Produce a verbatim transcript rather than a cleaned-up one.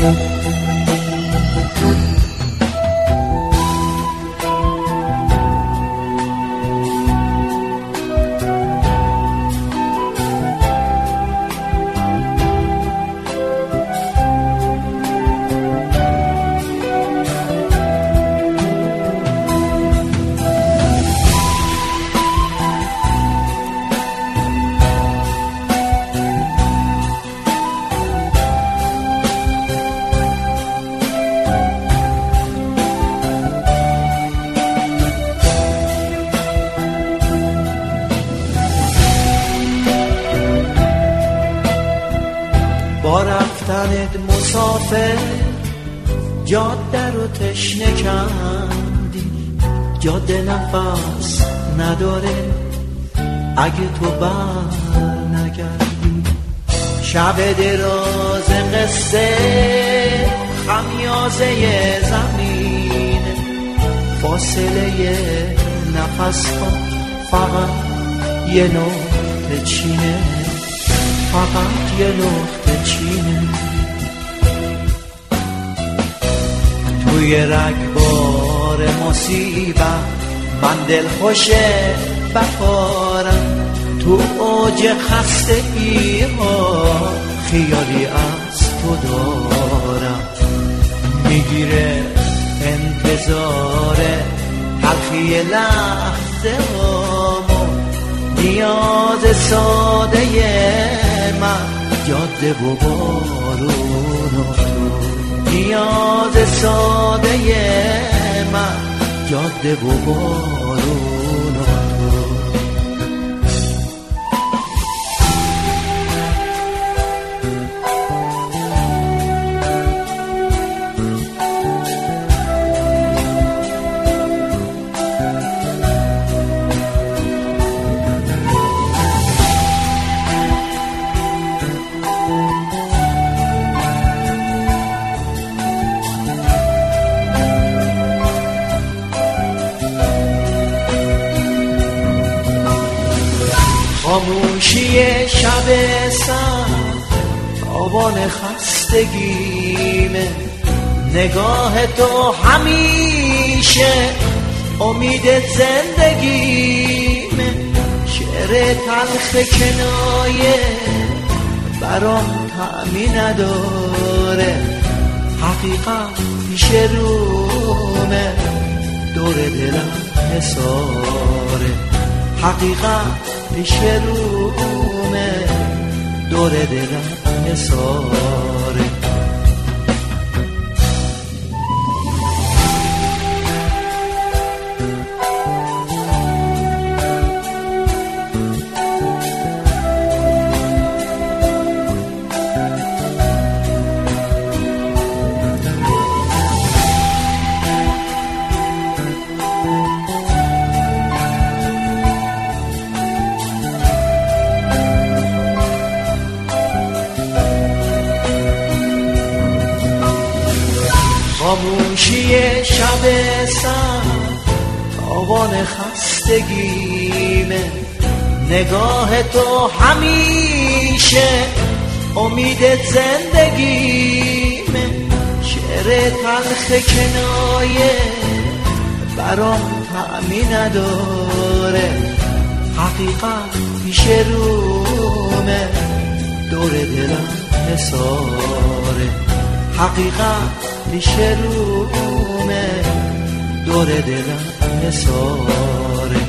با رفتنت مسافر جاده رو تشنه کردی، جاده نفس نداره اگه تو بر نگردی. شب دراز قصه خمیازه زمین، فاصله نفس ها فقط یه نقطه چینه، فقط یه نقطه چینه. توی رگبار مصیبت من دل خوش بخارم، تو اوج خستگی ها خیالی از تو دارم. میگیره انتظار تلخی لحظه هامو، نیاز ساده من جاده و بارون و تو، نیاز ساده من جاده و بارون و تو. خاموشی شب سر تابان خستگیمه، نگاه تو همیشه امید زندگیمه. شعر تلخ کنایه برام طعمی نداره، حقیقت پیش رومه دور دلم حساره، حقیقت پیش رومه دور دلم حساره. خاموشی شب سر تابان خستگیمه، نگاه تو همیشه امید زندگیمه. شعر تلخ کنایه برام طعمی نداره، حقیقت پیش رومه دور دلم حساره، حقیقت پیش رومه دور دلم حساره.